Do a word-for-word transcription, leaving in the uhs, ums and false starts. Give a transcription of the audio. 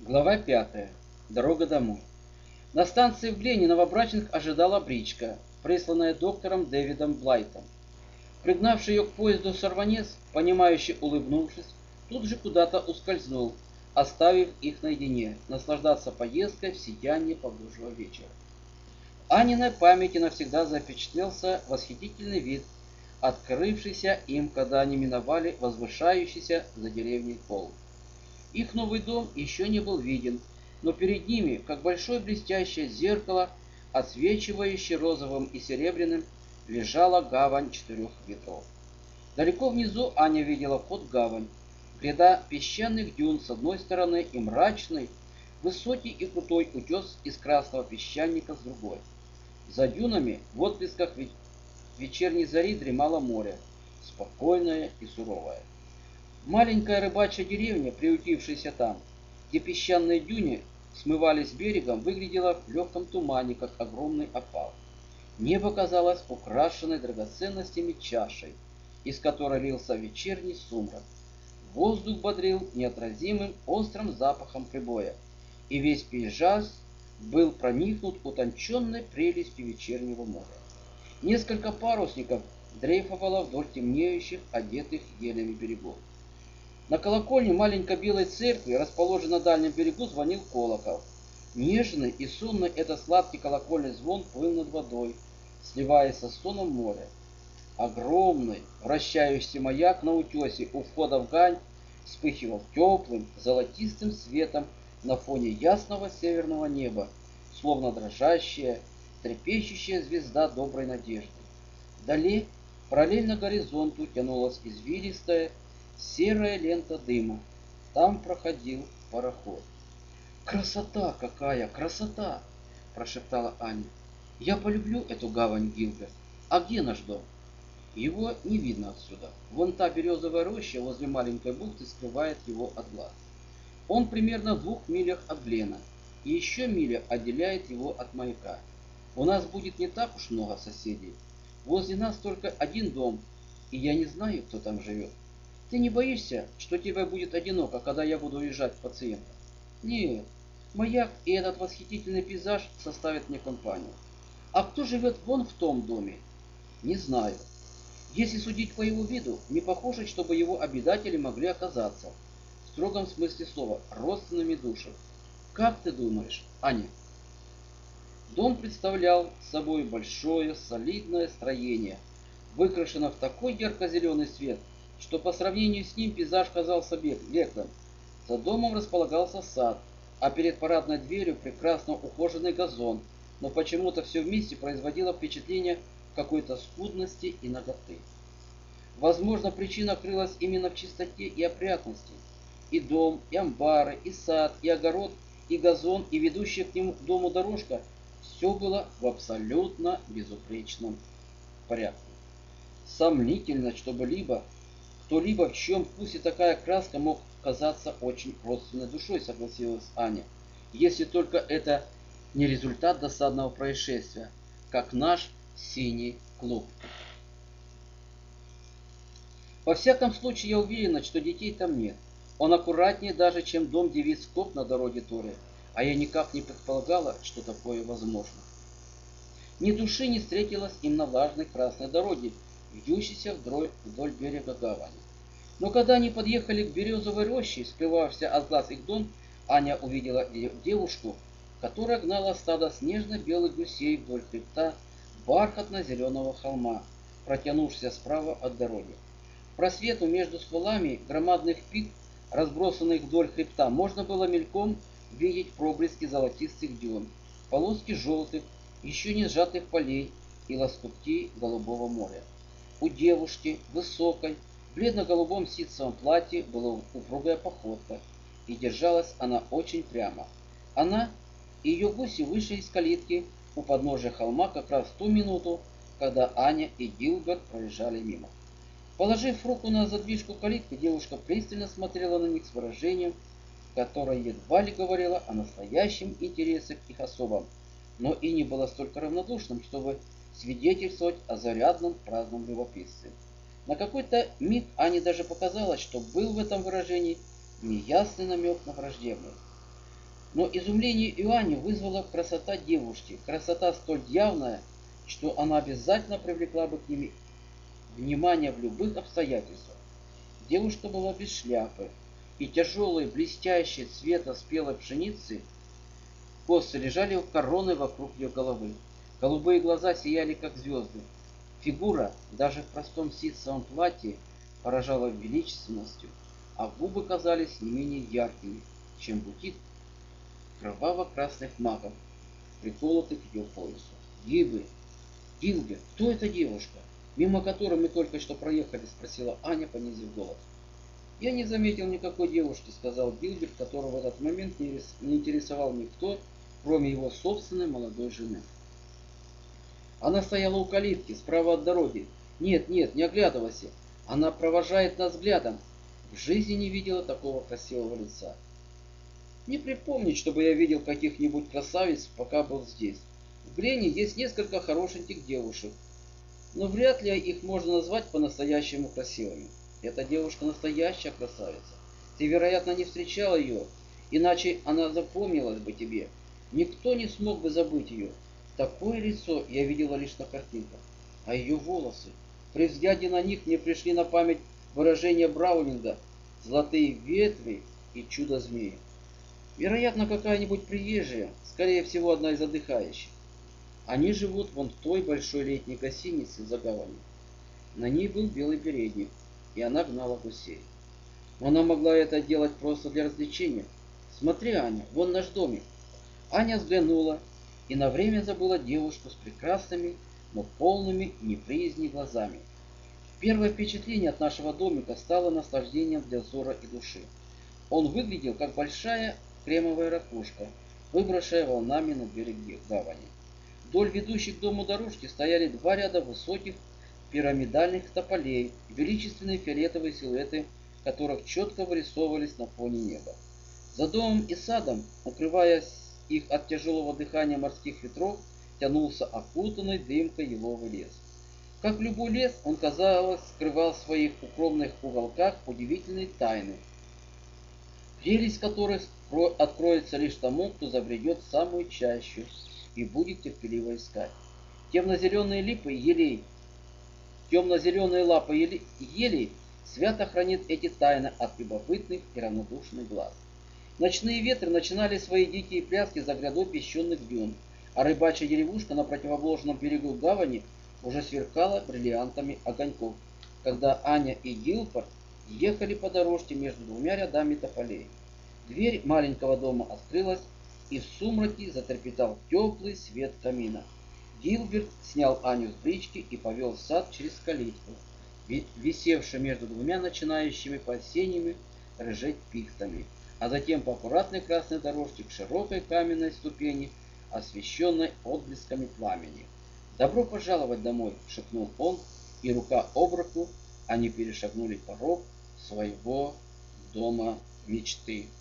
Глава пятая. Дорога домой. На станции в Глене новобрачных ожидала бричка, присланная доктором Дэвидом Блайтом. Пригнавший ее к поезду сорванец, понимающе улыбнувшись, тут же куда-то ускользнул, оставив их наедине, наслаждаться поездкой в сиянии погожего вечера. В Аниной памяти навсегда запечатлелся восхитительный вид, открывшийся им, когда они миновали возвышающийся за деревней холм. Их новый дом еще не был виден, но перед ними, как большое блестящее зеркало, отсвечивающее розовым и серебряным, лежала гавань четырех ветров. Далеко внизу Аня видела вход в гавань, гряда песчаных дюн с одной стороны и мрачный, высокий и крутой утес из красного песчаника с другой. За дюнами в отблесках вечерней зари дремало море, спокойное и суровое. Маленькая рыбачья деревня, приютившаяся там, где песчаные дюни смывались с берегом, выглядела в легком тумане, как огромный опал. Небо казалось украшенной драгоценностями чашей, из которой лился вечерний сумрак. Воздух бодрил неотразимым острым запахом прибоя, и весь пейзаж был проникнут утонченной прелестью вечернего моря. Несколько парусников дрейфовало вдоль темнеющих, одетых елями берегов. На колокольне маленькой белой церкви, расположенной на дальнем берегу, звонил колокол. Нежный и сонный этот сладкий колокольный звон плыл над водой, сливаясь со стоном моря. Огромный вращающийся маяк на утесе у входа в гавань вспыхивал теплым золотистым светом на фоне ясного северного неба, словно дрожащая, трепещущая звезда доброй надежды. Вдали, параллельно горизонту, тянулась извилистая серая лента дыма. Там проходил пароход. «Красота какая, красота!» – прошептала Аня. «Я полюблю эту гавань, Гилберт. А где наш дом?» «Его не видно отсюда. Вон та березовая роща возле маленькой бухты скрывает его от глаз. Он примерно в двух милях от Глена, и еще миля отделяет его от маяка. У нас будет не так уж много соседей. Возле нас только один дом, и я не знаю, кто там живет. Ты не боишься, что тебе будет одиноко, когда я буду уезжать к пациентам?» «Нет, маяк и этот восхитительный пейзаж составят мне компанию. А кто живет вон в том доме?» «Не знаю. Если судить по его виду, не похоже, чтобы его обитатели могли оказаться, в строгом смысле слова, родственными душам. Как ты думаешь, Аня?» Дом представлял собой большое солидное строение, выкрашено в такой ярко-зеленый цвет, что по сравнению с ним пейзаж казался беглым. За домом располагался сад, а перед парадной дверью прекрасно ухоженный газон, но почему-то все вместе производило впечатление какой-то скудности и наготы. Возможно, причина крылась именно в чистоте и опрятности. И дом, и амбары, и сад, и огород, и газон, и ведущая к нему дому дорожка – все было в абсолютно безупречном порядке. Сомнительно, чтобы либо кто-либо, в чьем вкусе такая краска, мог казаться очень родственной душой, согласилась Аня, если только это не результат досадного происшествия, как наш синий клуб. Во всяком случае, я уверена, что детей там нет. Он аккуратнее даже, чем дом девиц Коп на дороге Торы, а я никак не предполагала, что такое возможно. Ни души не встретилось им на влажной красной дороге, вьющейся вдоль, вдоль берега гавани. Но когда они подъехали к березовой роще, скрывавшейся от глаз их дом, Аня увидела девушку, которая гнала стадо снежно-белых гусей вдоль хребта бархатно-зеленого холма, протянувшегося справа от дороги. По просвету между стволами громадных пик, разбросанных вдоль хребта, можно было мельком видеть проблески золотистых дюн, полоски желтых, еще не сжатых полей и лоскутки голубого моря. У девушки, высокой, в бледно-голубом ситцевом платье, была упругая походка, и держалась она очень прямо. Она и ее гуси вышли из калитки у подножия холма как раз в ту минуту, когда Аня и Гилберт проезжали мимо. Положив руку на задвижку калитки, девушка пристально смотрела на них с выражением, которое едва ли говорило о настоящем интересе к их особам, но и не было столько равнодушным, чтобы свидетельствовать о зарядном праздном любопытстве. На какой-то миг Ане даже показалось, что был в этом выражении неясный намек на враждебность. Но изумление Иоанне вызвала красота девушки, красота столь явная, что она обязательно привлекла бы к ним внимание в любых обстоятельствах. Девушка была без шляпы, и тяжелые, блестящие цвета спелой пшеницы косы лежали короной вокруг ее головы. Голубые глаза сияли, как звезды. Фигура, даже в простом ситцевом платье, поражала величественностью, а губы казались не менее яркими, чем букет кроваво-красных маков, приколотых к ее поясу. Гибы, Гилберт, кто эта девушка, мимо которой мы только что проехали? Спросила Аня, понизив голос. Я не заметил никакой девушки, сказал Гилберт, которого в этот момент не интересовал никто, кроме его собственной молодой жены. Она стояла у калитки, справа от дороги. Нет, нет, не оглядывайся. Она провожает нас взглядом. В жизни не видела такого красивого лица. Не припомнить, чтобы я видел каких-нибудь красавиц, пока был здесь. В Глене есть несколько хорошеньких девушек, но вряд ли их можно назвать по-настоящему красивыми. Эта девушка настоящая красавица. Ты, вероятно, не встречал ее, иначе она запомнилась бы тебе. Никто не смог бы забыть ее. Такое лицо я видела лишь на картинках. А ее волосы, при взгляде на них мне пришли на память выражения Браунинга «Золотые ветви» и «Чудо-змеи». Вероятно, какая-нибудь приезжая, скорее всего, одна из отдыхающих. Они живут вон в той большой летней гостинице за гаванью. На ней был белый передник, и она гнала гусей. Но она могла это делать просто для развлечения. Смотри, Аня, вон наш домик. Аня взглянула и на время забыла девушку с прекрасными, но полными неприязни глазами. Первое впечатление от нашего домика стало наслаждением для взора и души. Он выглядел как большая кремовая ракушка, выброшенная волнами на берег гавани. Вдоль ведущих к дому дорожки стояли два ряда высоких пирамидальных тополей, величественные фиолетовые силуэты которых четко вырисовывались на фоне неба. За домом и садом, укрывая их от тяжелого дыхания морских ветров, тянулся окутанный дымкой еловый лес. Как любой лес, он, казалось, скрывал в своих укромных уголках удивительные тайны, прелесть которых откроется лишь тому, кто забредет в самую чащу и будет терпеливо искать. Темно-зеленые липы елей, темно-зеленые лапы елей, елей свято хранит эти тайны от любопытных и равнодушных глаз. Ночные ветры начинали свои дикие пляски за грядой песчаных дюн, а рыбачья деревушка на противоположном берегу гавани уже сверкала бриллиантами огоньков, когда Аня и Гилберт ехали по дорожке между двумя рядами тополей. Дверь маленького дома открылась, и в сумраке затрепетал теплый свет камина. Гилберт снял Аню с брички и повел в сад через калитку, висевшую между двумя начинающими по-осенними рыжеть пихтами, а затем по аккуратной красной дорожке к широкой каменной ступени, освещенной отблесками пламени. «Добро пожаловать домой!» — шепнул он, и рука об руку они перешагнули порог своего дома мечты.